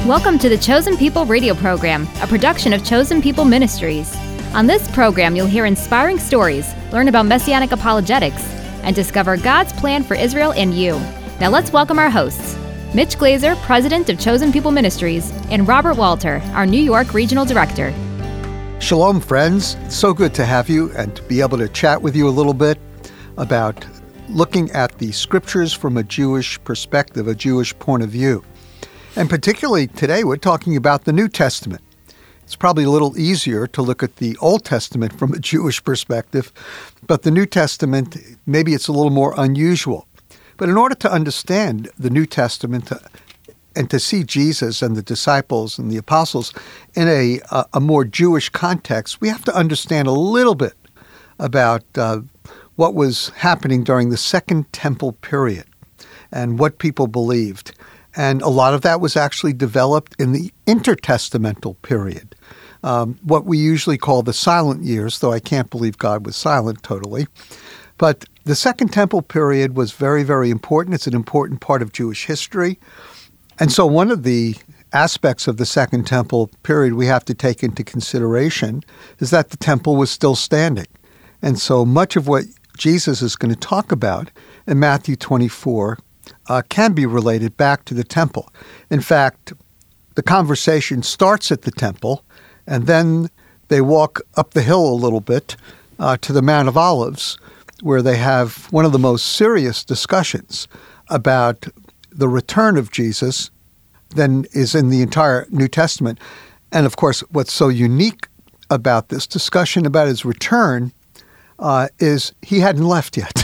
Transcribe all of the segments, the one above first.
Welcome to the Chosen People radio program, a production of Chosen People Ministries. On this program, you'll hear inspiring stories, learn about messianic apologetics, and discover God's plan for Israel and you. Now let's welcome our hosts, Mitch Glazer, President of Chosen People Ministries, and Robert Walter, our New York Regional Director. Shalom, friends. It's so good to have you and to be able to chat with you a little bit about looking at the scriptures from a Jewish perspective, a Jewish point of view. And particularly today, we're talking about the New Testament. It's probably a little easier to look at the Old Testament from a Jewish perspective, but the New Testament, maybe it's a little more unusual. But in order to understand the New Testament and to see Jesus and the disciples and the apostles in a more Jewish context, we have to understand a little bit about what was happening during the Second Temple period and what people believed. And a lot of that was actually developed in the intertestamental period, what we usually call the silent years, though I can't believe God was silent totally. But the Second Temple period was very, very important. It's an important part of Jewish history. And so one of the aspects of the Second Temple period we have to take into consideration is that the temple was still standing. And so much of what Jesus is going to talk about in Matthew 24 can be related back to the temple. In fact, the conversation starts at the temple, and then they walk up the hill a little bit to the Mount of Olives, where they have one of the most serious discussions about the return of Jesus than is in the entire New Testament. And of course, what's so unique about this discussion about his return is he hadn't left yet.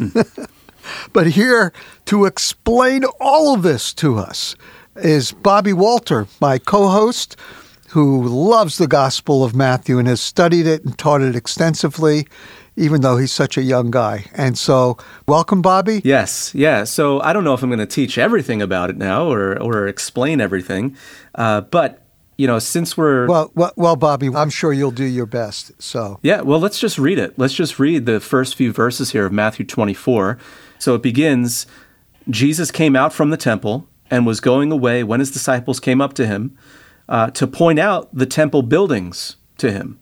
But here to explain all of this to us is Bobby Walter, my co-host, who loves the Gospel of Matthew and has studied it and taught it extensively, even though he's such a young guy. And so, welcome, Bobby. Yes, yeah. So I don't know if I'm going to teach everything about it now or explain everything, but since we're... Well, Bobby, I'm sure you'll do your best, so... Yeah, well, let's just read it. Let's just read the first few verses here of Matthew 24. So it begins, Jesus came out from the temple and was going away when his disciples came up to him to point out the temple buildings to him.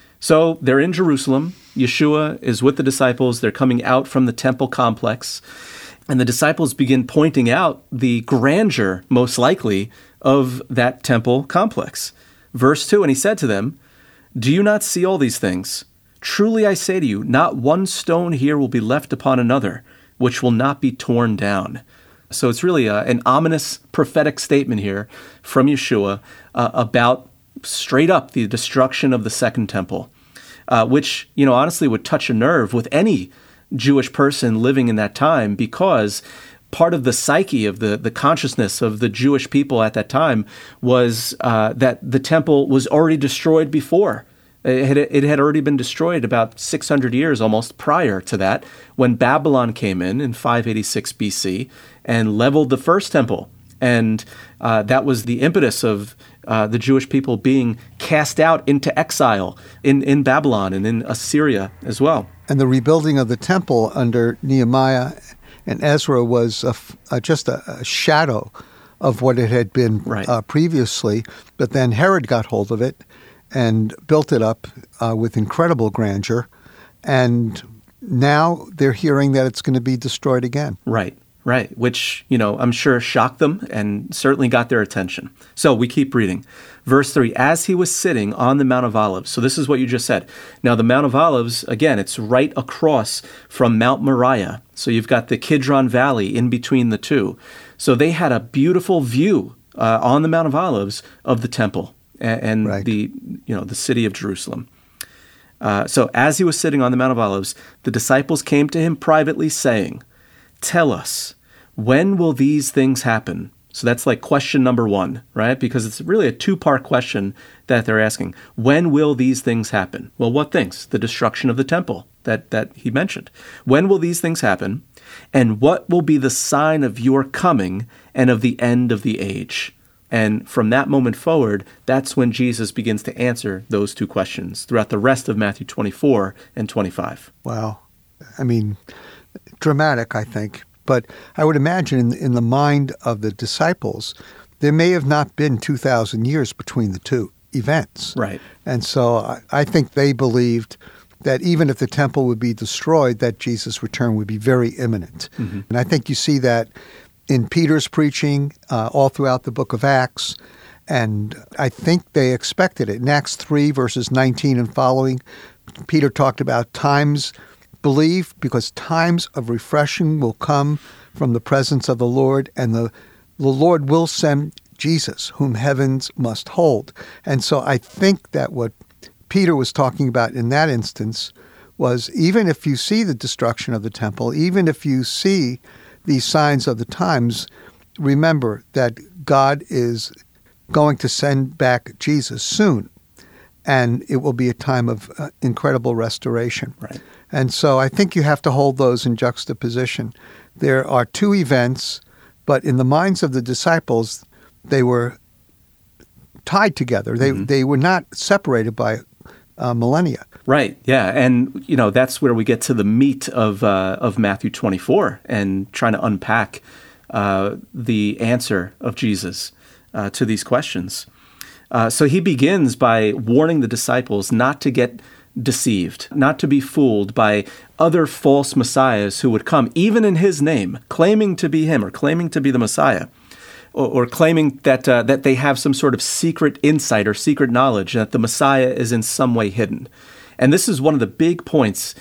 So they're in Jerusalem. Yeshua is with the disciples. They're coming out from the temple complex. And the disciples begin pointing out the grandeur, most likely, of that temple complex. Verse 2, and he said to them, "Do you not see all these things? Truly I say to you, not one stone here will be left upon another, which will not be torn down." So it's really an ominous prophetic statement here from Yeshua about straight up the destruction of the Second Temple, which, honestly would touch a nerve with any Jewish person living in that time, because part of the psyche of the consciousness of the Jewish people at that time was that the temple was already destroyed before. It had already been destroyed about 600 years almost prior to that, when Babylon came in 586 BC and leveled the first temple. And that was the impetus of the Jewish people being cast out into exile in Babylon and in Assyria as well. And the rebuilding of the temple under Nehemiah and Ezra was just a shadow of what it had been previously. But then Herod got hold of it and built it up with incredible grandeur. And now they're hearing that it's going to be destroyed again. Right. Which, I'm sure shocked them and certainly got their attention. So we keep reading. Verse 3, as he was sitting on the Mount of Olives. So this is what you just said. Now the Mount of Olives, again, it's right across from Mount Moriah. So you've got the Kidron Valley in between the two. So they had a beautiful view on the Mount of Olives of the temple and the city of Jerusalem. So as he was sitting on the Mount of Olives, the disciples came to him privately saying, "Tell us, when will these things happen?" So that's like question number one, right? Because it's really a two-part question that they're asking. When will these things happen? Well, what things? The destruction of the temple that he mentioned. When will these things happen? And what will be the sign of your coming and of the end of the age? And from that moment forward, that's when Jesus begins to answer those two questions throughout the rest of Matthew 24 and 25. Wow. I mean, dramatic, I think. But I would imagine in the mind of the disciples, there may have not been 2,000 years between the two events. Right. And so I think they believed that even if the temple would be destroyed, that Jesus' return would be very imminent. Mm-hmm. And I think you see that in Peter's preaching all throughout the book of Acts. And I think they expected it. In Acts 3, verses 19 and following, Peter talked about times, believe, because times of refreshing will come from the presence of the Lord, and the Lord will send Jesus, whom heavens must hold. And so I think that what Peter was talking about in that instance was, even if you see the destruction of the temple, even if you see these signs of the times, remember that God is going to send back Jesus soon, and it will be a time of incredible restoration. Right. And so I think you have to hold those in juxtaposition. There are two events, but in the minds of the disciples, they were tied together. They were not separated by millennia. Right. Yeah. And, that's where we get to the meat of Matthew 24 and trying to unpack the answer of Jesus to these questions. So he begins by warning the disciples not to get deceived, not to be fooled by other false messiahs who would come, even in his name, claiming to be him or claiming to be the Messiah, or claiming that they have some sort of secret insight or secret knowledge, that the Messiah is in some way hidden. And this is one of the big points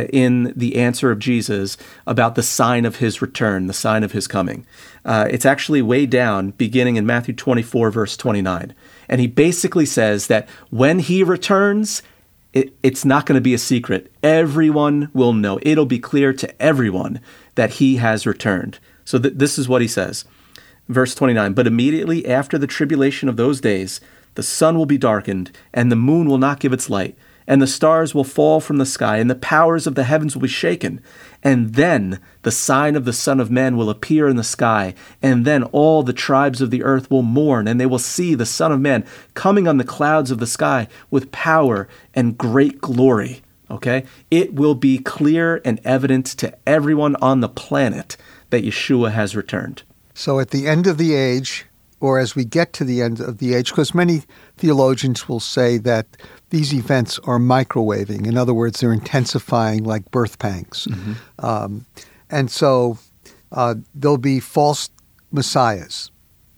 in the answer of Jesus about the sign of his return, the sign of his coming. It's actually way down, beginning in Matthew 24, verse 29. And he basically says that when he returns, it's not going to be a secret. Everyone will know. It'll be clear to everyone that he has returned. So this is what he says. Verse 29, but immediately after the tribulation of those days, the sun will be darkened, and the moon will not give its light, and the stars will fall from the sky, and the powers of the heavens will be shaken. And then the sign of the Son of Man will appear in the sky, and then all the tribes of the earth will mourn, and they will see the Son of Man coming on the clouds of the sky with power and great glory. Okay? It will be clear and evident to everyone on the planet that Yeshua has returned. So at the end of the age, or as we get to the end of the age, because many theologians will say that these events are microwaving. In other words, they're intensifying like birth pangs. Mm-hmm. And so there'll be false messiahs.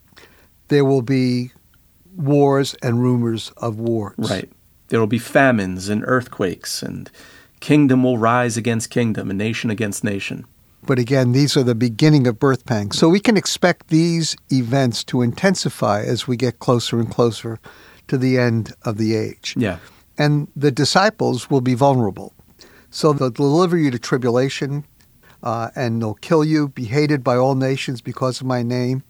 There will be wars and rumors of wars. Right. There will be famines and earthquakes, and kingdom will rise against kingdom and nation against nation. But again, these are the beginning of birth pangs. So we can expect these events to intensify as we get closer and closer to the end of the age. Yeah. And the disciples will be vulnerable. So they'll deliver you to tribulation, and they'll kill you, be hated by all nations because of my name.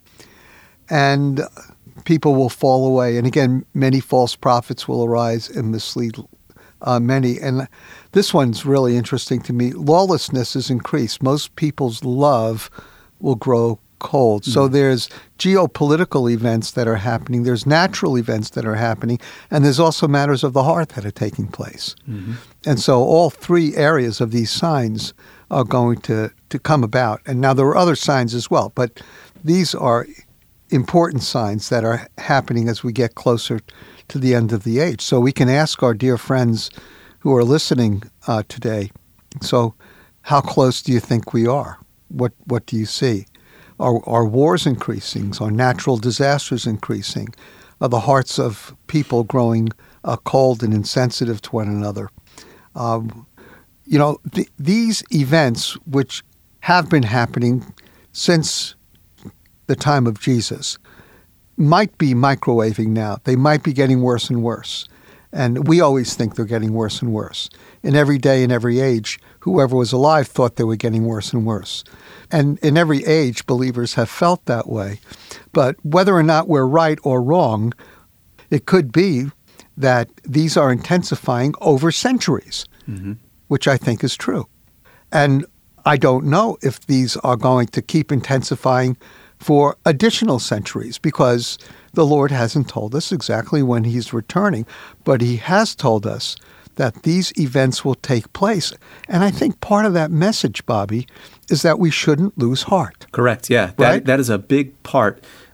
And people will fall away. And again, many false prophets will arise and mislead many. And this one's really interesting to me. Lawlessness is increased. Most people's love will grow cold. So there's geopolitical events that are happening. There's natural events that are happening. And there's also matters of the heart that are taking place. Mm-hmm. And so all three areas of these signs are going to come about. And now there are other signs as well. But these are important signs that are happening as we get closer to the end of the age. So we can ask our dear friends who are listening today, so how close do you think we are? What do you see? Are wars increasing? Are natural disasters increasing? Are the hearts of people growing cold and insensitive to one another? These events, which have been happening since the time of Jesus, might be microwaving now. They might be getting worse and worse. And we always think they're getting worse and worse. In every day, in every age, whoever was alive thought they were getting worse and worse. And in every age, believers have felt that way. But whether or not we're right or wrong, it could be that these are intensifying over centuries, mm-hmm. which I think is true. And I don't know if these are going to keep intensifying for additional centuries, because the Lord hasn't told us exactly when he's returning, but he has told us that these events will take place. And I think part of that message, Bobby, is that we shouldn't lose heart. Correct, yeah. Right? That is a big part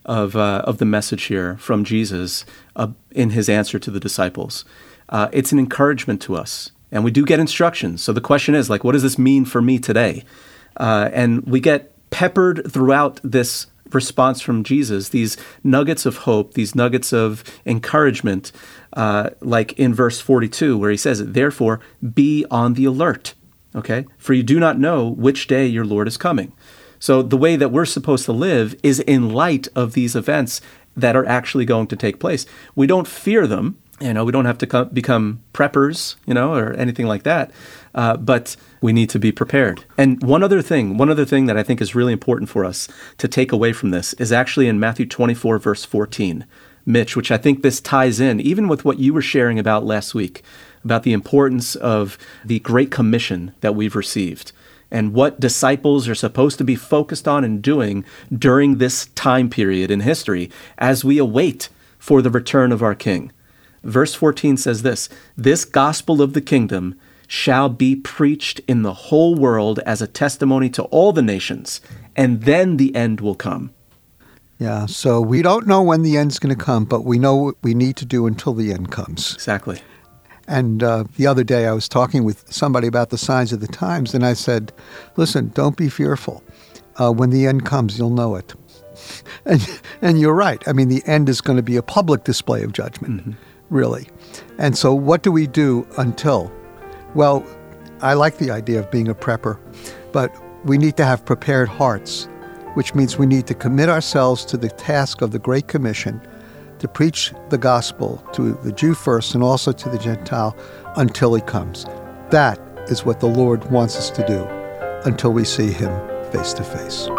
of the message here from Jesus in his answer to the disciples. It's an encouragement to us, and we do get instructions. So the question is, what does this mean for me today? And we get peppered throughout this response from Jesus, these nuggets of hope, these nuggets of encouragement, like in verse 42, where he says, therefore, be on the alert, okay? For you do not know which day your Lord is coming. So the way that we're supposed to live is in light of these events that are actually going to take place. We don't fear them. We don't have to become preppers, or anything like that. But we need to be prepared. And one other thing that I think is really important for us to take away from this is actually in Matthew 24, verse 14, Mitch, which I think this ties in even with what you were sharing about last week, about the importance of the Great Commission that we've received and what disciples are supposed to be focused on and doing during this time period in history as we await for the return of our King. Verse 14 says this gospel of the kingdom shall be preached in the whole world as a testimony to all the nations, and then the end will come. Yeah, so we don't know when the end's going to come, but we know what we need to do until the end comes. Exactly. And the other day I was talking with somebody about the signs of the times, and I said, listen, don't be fearful. When the end comes, you'll know it. And you're right. I mean, the end is going to be a public display of judgment, really. And so what do we do until? Well, I like the idea of being a prepper, but we need to have prepared hearts, which means we need to commit ourselves to the task of the Great Commission to preach the gospel to the Jew first and also to the Gentile until he comes. That is what the Lord wants us to do until we see him face to face.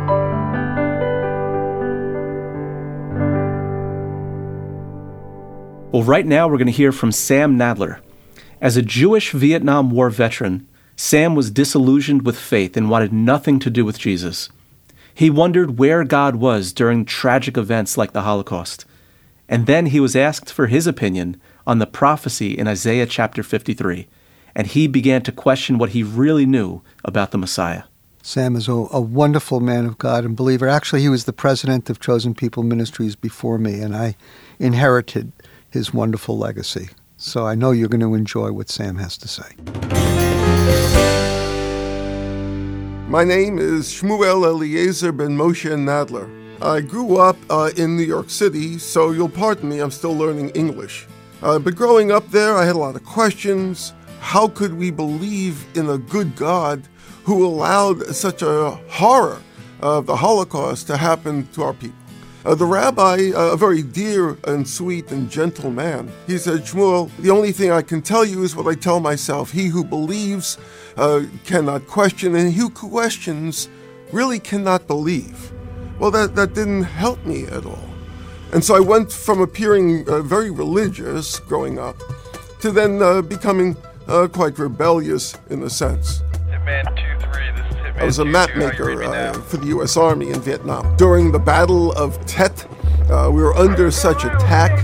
Well, right now we're going to hear from Sam Nadler. As a Jewish Vietnam War veteran, Sam was disillusioned with faith and wanted nothing to do with Jesus. He wondered where God was during tragic events like the Holocaust. And then he was asked for his opinion on the prophecy in Isaiah chapter 53, and he began to question what he really knew about the Messiah. Sam is a wonderful man of God and believer. Actually, he was the president of Chosen People Ministries before me, and I inherited his wonderful legacy. So I know you're going to enjoy what Sam has to say. My name is Shmuel Eliezer ben Moshe Nadler. I grew up in New York City, so you'll pardon me, I'm still learning English. But growing up there, I had a lot of questions. How could we believe in a good God who allowed such a horror of the Holocaust to happen to our people? The rabbi, a very dear and sweet and gentle man, he said, Shmuel, the only thing I can tell you is what I tell myself. He who believes cannot question, and he who questions really cannot believe. Well, that didn't help me at all. And so I went from appearing very religious growing up to then becoming quite rebellious in a sense. Hitman 2-3, this is Hitman I was a 2-2. map How you maker read me now? for the U.S. Army in Vietnam. During the Battle of Tet, we were under such attack.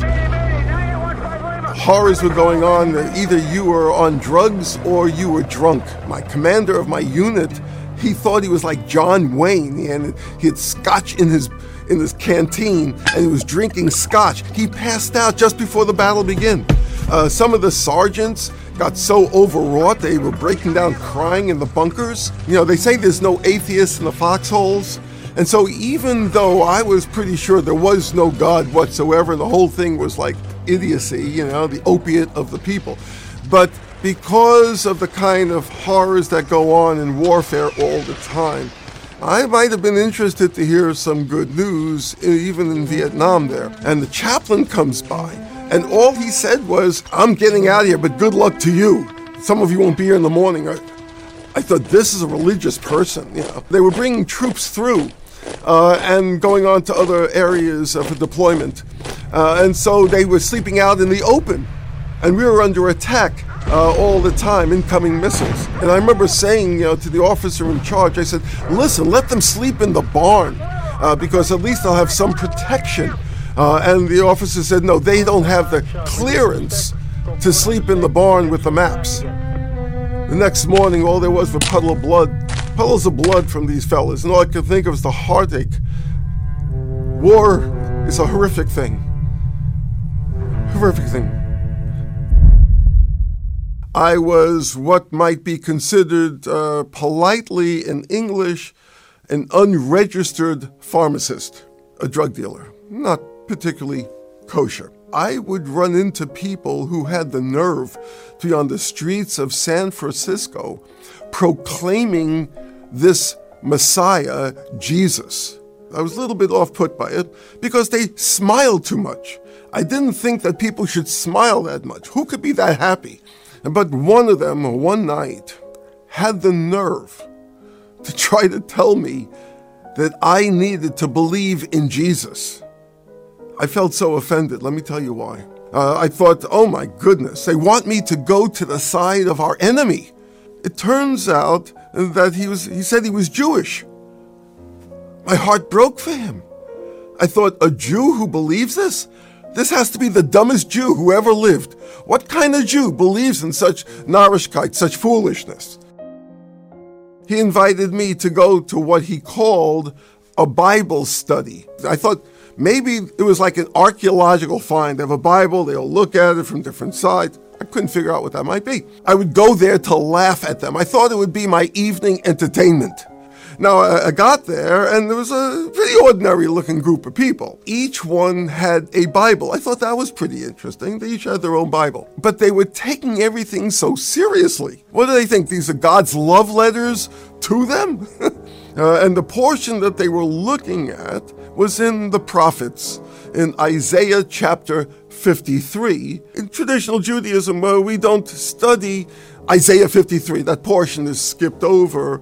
Horrors were going on. Either you were on drugs or you were drunk. My commander of my unit, he thought he was like John Wayne. He had scotch in his canteen, and he was drinking scotch. He passed out just before the battle began. Some of the sergeants got so overwrought they were breaking down crying in the bunkers. They say there's no atheists in the foxholes. And so even though I was pretty sure there was no God whatsoever, the whole thing was like idiocy, the opiate of the people. But because of the kind of horrors that go on in warfare all the time, I might have been interested to hear some good news, even in Vietnam there. And the chaplain comes by, and all he said was, I'm getting out of here, but good luck to you. Some of you won't be here in the morning. I thought, this is a religious person. They were bringing troops through and going on to other areas for deployment. And so they were sleeping out in the open, and we were under attack all the time, incoming missiles. And I remember saying, to the officer in charge, I said, listen, let them sleep in the barn, because at least they'll have some protection. And the officer said, no, they don't have the clearance to sleep in the barn with the maps. The next morning, all there was puddles of blood from these fellas, and all I could think of was the heartache. War is a horrific thing. Horrific thing. I was what might be considered politely in English an unregistered pharmacist, a drug dealer, not particularly kosher. I would run into people who had the nerve to be on the streets of San Francisco proclaiming this Messiah, Jesus. I was a little bit off-put by it because they smiled too much. I didn't think that people should smile that much. Who could be that happy? But one of them, one night, had the nerve to try to tell me that I needed to believe in Jesus. I felt so offended. Let me tell you why. I thought, oh my goodness, they want me to go to the side of our enemy. It turns out that he said he was Jewish. My heart broke for him. I thought, a Jew who believes this? This has to be the dumbest Jew who ever lived. What kind of Jew believes in such narishkeit, such foolishness? He invited me to go to what he called a Bible study. I thought maybe it was like an archaeological find. They have a Bible, they'll look at it from different sides. I couldn't figure out what that might be. I would go there to laugh at them. I thought it would be my evening entertainment. Now, I got there, and there was a pretty ordinary-looking group of people. Each one had a Bible. I thought that was pretty interesting. They each had their own Bible. But they were taking everything so seriously. What do they think? These are God's love letters to them? And the portion that they were looking at was in the prophets, in Isaiah chapter 53. In traditional Judaism, we don't study Isaiah 53. That portion is skipped over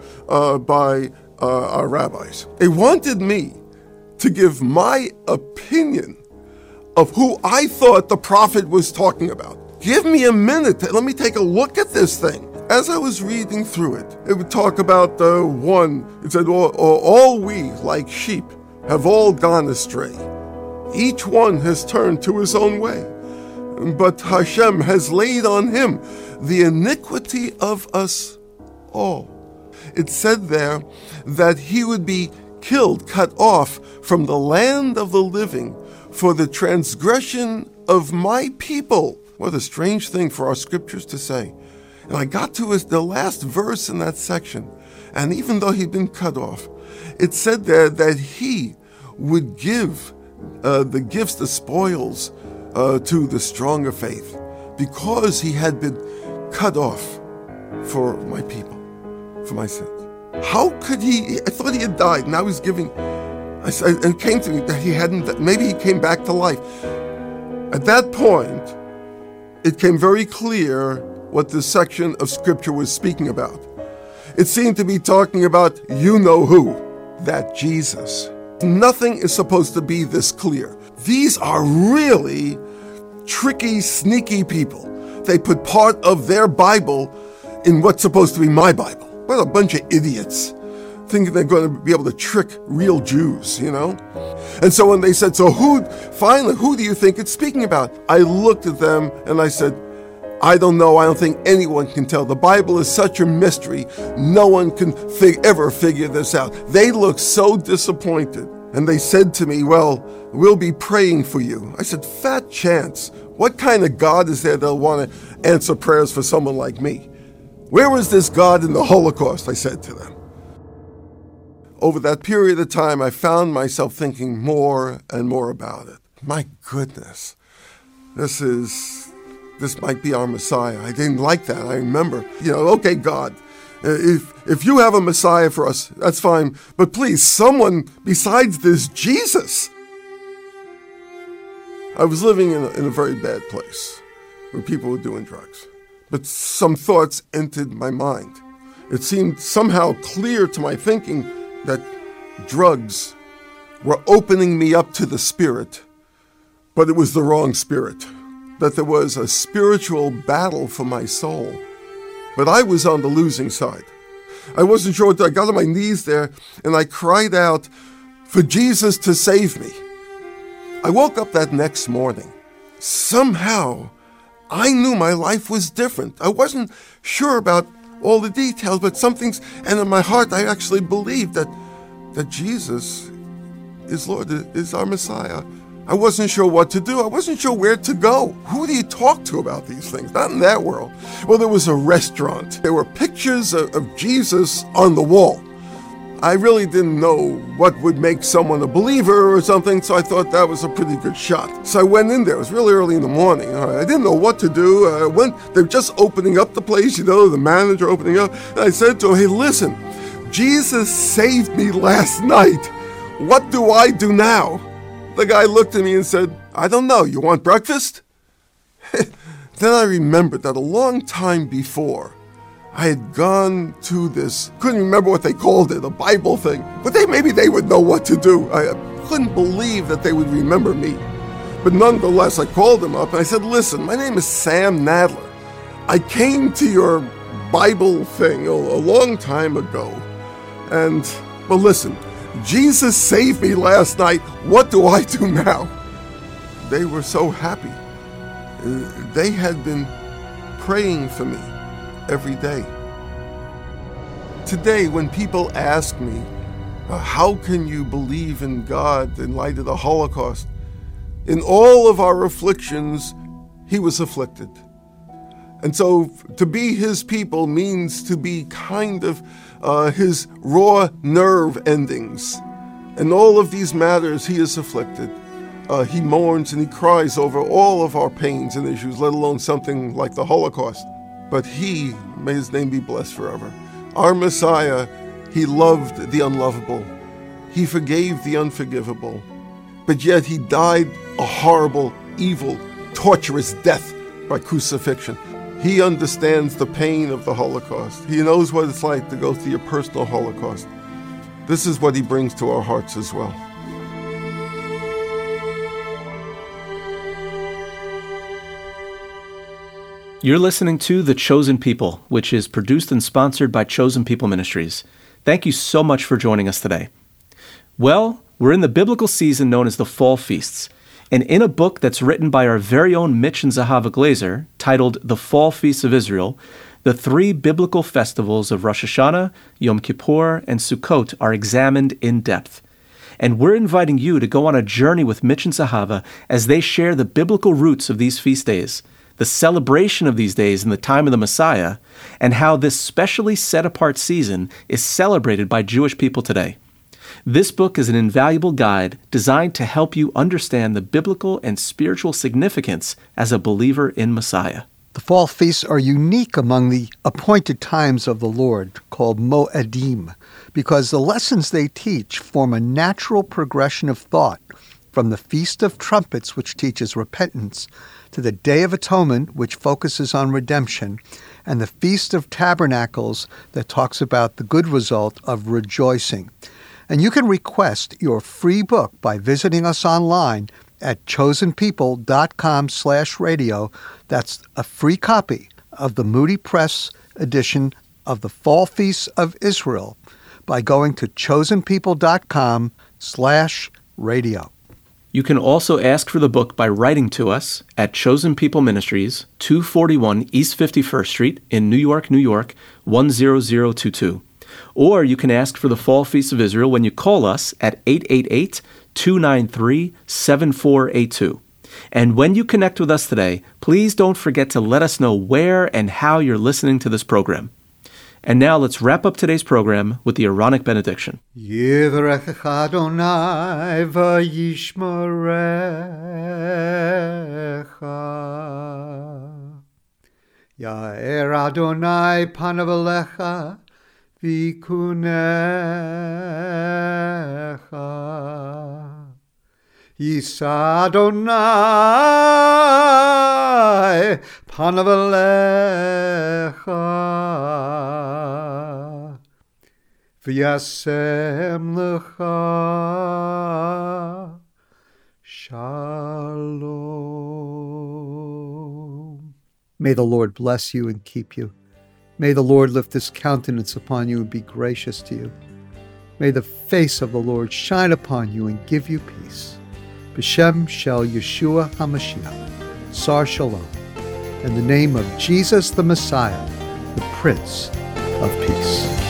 by our rabbis. They wanted me to give my opinion of who I thought the prophet was talking about. Give me a minute. Let me take a look at this thing. As I was reading through it, it would talk about one. It said, all we, like sheep, have all gone astray. Each one has turned to his own way. But Hashem has laid on him the iniquity of us all. It said there that he would be killed, cut off from the land of the living for the transgression of my people. What a strange thing for our scriptures to say. And I got to the last verse in that section, and even though he'd been cut off, it said there that he would give the gifts, the spoils, to the stronger faith, because he had been cut off for my people, for my sins. How could he? I thought he had died. Now he's giving. It came to me that he hadn't. Maybe he came back to life. At that point, it came very clear what this section of scripture was speaking about. It seemed to be talking about you know who, that Jesus. Nothing is supposed to be this clear. These are really tricky, sneaky people. They put part of their Bible in what's supposed to be my Bible. What a bunch of idiots, thinking they're going to be able to trick real Jews, you know? And so when they said, so who do you think it's speaking about? I looked at them and I said, I don't know. I don't think anyone can tell. The Bible is such a mystery. No one can ever figure this out. They looked so disappointed. And they said to me, well, we'll be praying for you. I said, fat chance. What kind of God is there that'll want to answer prayers for someone like me? Where was this God in the Holocaust? I said to them. Over that period of time, I found myself thinking more and more about it. My goodness, this might be our Messiah. I didn't like that. I remember, okay, God, if you have a Messiah for us, that's fine. But please, someone besides this Jesus. I was living in a very bad place where people were doing drugs. But some thoughts entered my mind. It seemed somehow clear to my thinking that drugs were opening me up to the Spirit, but it was the wrong spirit. That there was a spiritual battle for my soul. But I was on the losing side. I wasn't sure. I got on my knees there and I cried out for Jesus to save me. I woke up that next morning. Somehow, I knew my life was different. I wasn't sure about all the details, but and in my heart, I actually believed that Jesus is Lord, is our Messiah. I wasn't sure what to do. I wasn't sure where to go. Who do you talk to about these things? Not in that world. Well, there was a restaurant. There were pictures of Jesus on the wall. I really didn't know what would make someone a believer or something, so I thought that was a pretty good shot. So I went in there. It was really early in the morning. I didn't know what to do. They were just opening up the place, the manager opening up. And I said to him, hey, listen, Jesus saved me last night. What do I do now? The guy looked at me and said, I don't know. You want breakfast? Then I remembered that a long time before, I had gone to this, couldn't remember what they called it, a Bible thing, but maybe they would know what to do. I couldn't believe that they would remember me. But nonetheless, I called them up and I said, listen, my name is Sam Nadler. I came to your Bible thing a long time ago. But listen, Jesus saved me last night. What do I do now? They were so happy. They had been praying for me every day. Today, when people ask me, how can you believe in God in light of the Holocaust? In all of our afflictions, he was afflicted. And so to be his people means to be kind of his raw nerve endings. In all of these matters, he is afflicted. He mourns and he cries over all of our pains and issues, let alone something like the Holocaust. But he, may his name be blessed forever, our Messiah, he loved the unlovable. He forgave the unforgivable. But yet he died a horrible, evil, torturous death by crucifixion. He understands the pain of the Holocaust. He knows what it's like to go through your personal Holocaust. This is what he brings to our hearts as well. You're listening to The Chosen People, which is produced and sponsored by Chosen People Ministries. Thank you so much for joining us today. Well, we're in the biblical season known as the Fall Feasts. And in a book that's written by our very own Mitch and Zahava Glazer, titled The Fall Feasts of Israel, the three biblical festivals of Rosh Hashanah, Yom Kippur, and Sukkot are examined in depth. And we're inviting you to go on a journey with Mitch and Zahava as they share the biblical roots of these feast days, the celebration of these days in the time of the Messiah, and how this specially set-apart season is celebrated by Jewish people today. This book is an invaluable guide designed to help you understand the biblical and spiritual significance as a believer in Messiah. The fall feasts are unique among the appointed times of the Lord, called Moedim, because the lessons they teach form a natural progression of thought from the Feast of Trumpets, which teaches repentance, to the Day of Atonement, which focuses on redemption, and the Feast of Tabernacles that talks about the good result of rejoicing. And you can request your free book by visiting us online at chosenpeople.com/radio. That's a free copy of the Moody Press edition of the Fall Feasts of Israel by going to chosenpeople.com/radio. You can also ask for the book by writing to us at Chosen People Ministries, 241 East 51st Street in New York, New York, 10022. Or you can ask for the Fall Feast of Israel when you call us at 888-293-7482. And when you connect with us today, please don't forget to let us know where and how you're listening to this program. And now let's wrap up today's program with the Aaronic benediction. Yivrechecha Adonai v'yishmerecha. Ya'er Adonai panav elecha v'yikunecha. Yisa Adonai panav elecha v'yasem lecha shalom. May the Lord bless you and keep you. May the Lord lift his countenance upon you and be gracious to you. May the face of the Lord shine upon you and give you peace. B'Shem Shel Yeshua HaMashiach, Sar Shalom, in the name of Jesus the Messiah, the Prince of Peace.